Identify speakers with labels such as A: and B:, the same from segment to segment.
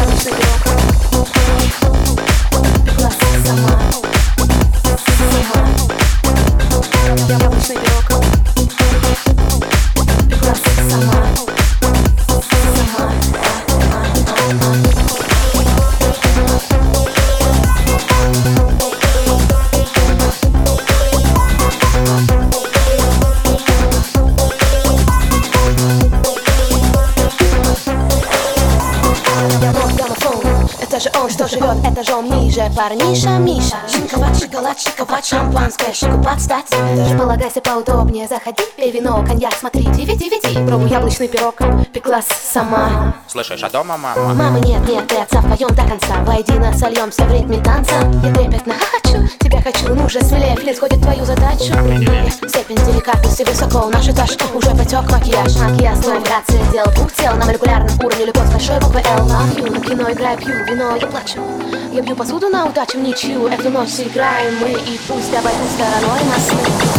A: Это же он, что живет этажом ниже. Парниша, Миша, шиковать, шампанское, шику подстать. Даже полагайся поудобнее, заходи, пей вино, коньяк, смотри, DVD. Пробуй яблочный пирог, пеклась сама.
B: Слышишь, а дома мама?
A: Мамы нет, ты отца вдвоем до конца. Войди, сольемся в ритме танца. Я трепетно хочу, тебя хочу, ну же смелее, флит сходит твою задачу. Степень деликатности высоко, наш этаж уже потек макияж. Макияж, твой вибрация, делал двух тел на молекулярном уровне, любовь с большой буквы L. Love you, на кино играю, пью вино, я плачу. Я бью посуду на удачу, в ничью. Эту ночь сыграем мы, и пусть обойдут стороной нас.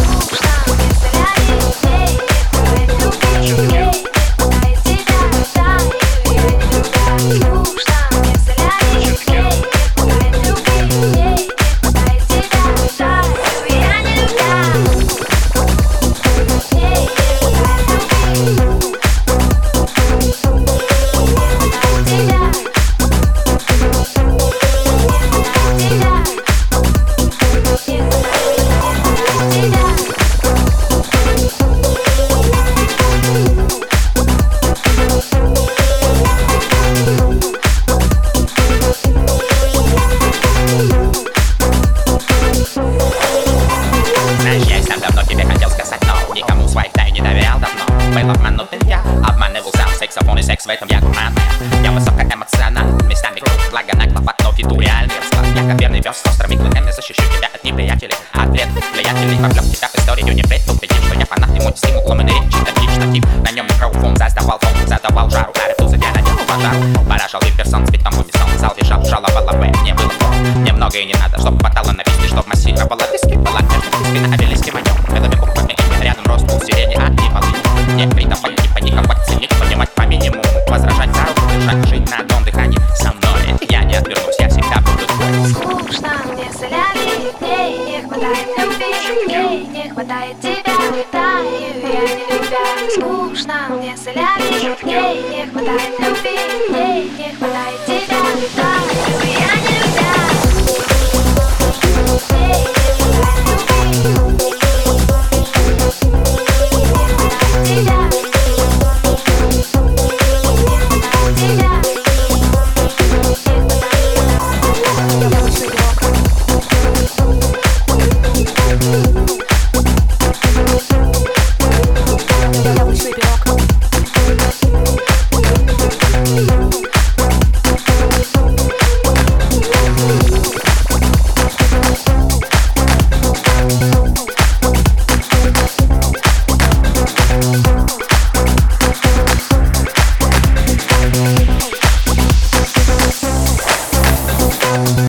B: Был обманутым я, обманывал сам сексофон и секс в этом я гурманная. Я высокоэмоциональный, местами круг, благо нагло, но фигуральный расклад. Я как верный пес с острыми клыками, защищу тебя от неприятелей. Ответ влиятельный, подлёг тебя в историю, не предупредить, что я фанат, ему не стимул, ломаный речи, отлично тип. На нем микрофон задавал фон, задавал жару, арифузы я надел пожару. Поражал виперсон цветом унison, зал визжал, жаловала Б, мне было фон. Мне многое не надо, чтоб хватало на виски, чтоб массировала виски. Была между виски на обелиске моем, белыми буквами имя, рядом рост пул сирени, а не волны. Не придавать, не паниковать, ценить, понимать по минимуму. Возражать за руку, держать, жить на одном дыхании. Со мной я не отвернусь, я всегда буду твой.
C: Скучно мне соляли, ей не хватает любви, ей не хватает тебя, таю я не любя. Скучно мне соляли, ей не хватает любви, ей не хватает тебя.